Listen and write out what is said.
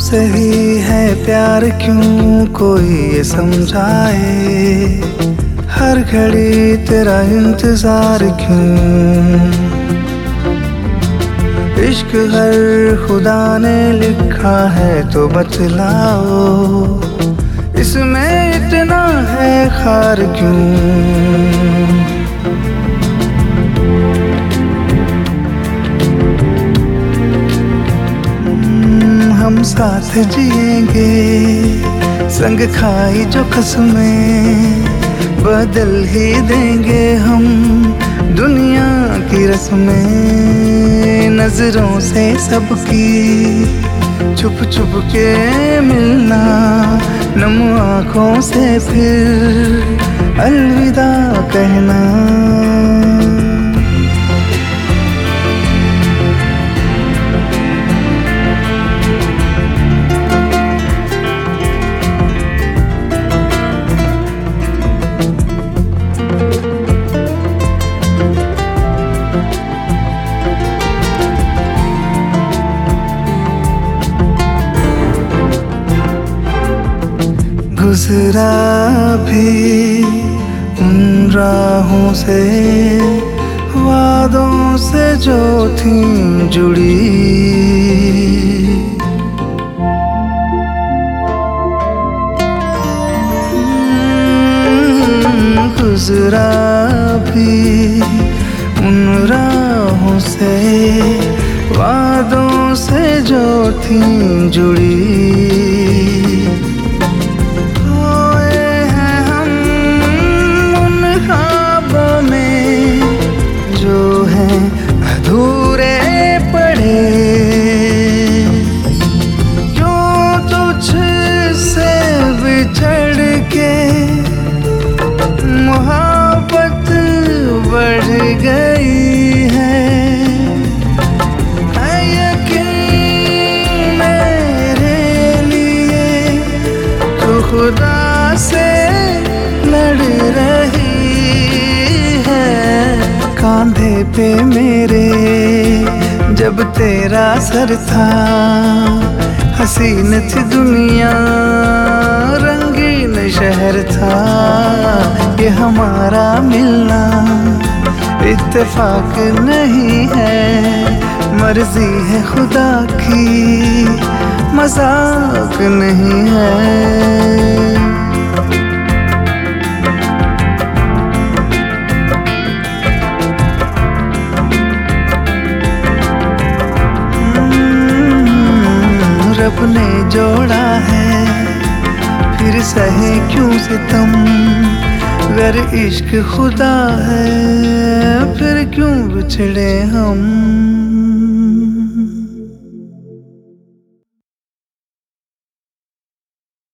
तुझसे ही है प्यार, क्यों कोई ये समझाए। हर घड़ी तेरा इंतजार क्यों। इश्क हर खुदा ने लिखा है तो बतलाओ, इसमें इतना है खार क्यों। हम साथ जिएंगे, संग खाई जो कसमें, बदल ही देंगे हम दुनिया की रस्में। नजरों से सबकी छुप छुप के मिलना, नम आँखों से फिर अलविदा कहना। गुजरा भी उन राहों से, वादों से जो थी जुड़ी। गुजरा भी उन राहों से, वादों से जो थी जुड़ी। अधूरे पड़े क्यों तुझसे बिछड़ के, मोहब्बत बढ़ गई है। यकीन मेरे लिए तो खुदा से लड़ रही है। कांधे पे मेरे जब तेरा सर था, हसीन थी दुनिया, रंगीन शहर था। ये हमारा मिलना इत्तेफाक नहीं है, मर्जी है खुदा की, मजाक नहीं है। रब ने जोड़ा है फिर सहे क्यों सितम, अगर इश्क खुदा है फिर क्यों बिछड़े हम।